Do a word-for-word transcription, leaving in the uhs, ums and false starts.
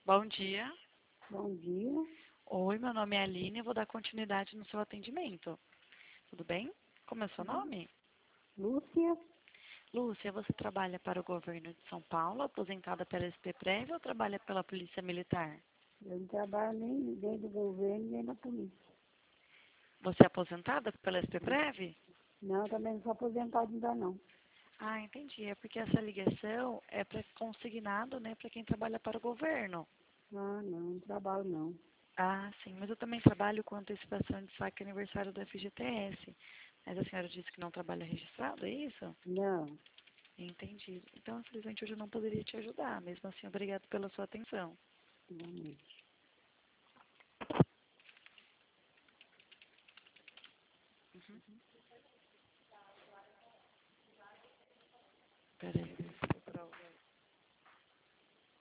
Bom dia. Bom dia. Oi, meu nome é Aline, eu vou dar continuidade no seu atendimento. Tudo bem? Como é o seu nome? Lúcia, Lúcia, você trabalha para o governo de São Paulo, aposentada pela S P Prev ou trabalha pela Polícia Militar? eu não trabalho nem, nem do governo, nem da polícia. Você é aposentada pela S P Prev? Não, também não sou aposentado ainda não. Ah, entendi. É porque essa ligação é para consignado, né, para quem trabalha para o governo. Ah, não, não trabalho não. Ah, sim, mas eu também trabalho com antecipação de saque aniversário do F G T S. Mas a senhora disse que não trabalha registrado, é isso? Não, Entendi. Então, infelizmente, hoje eu não poderia te ajudar. Mesmo assim, obrigado pela sua atenção. não. Peraí.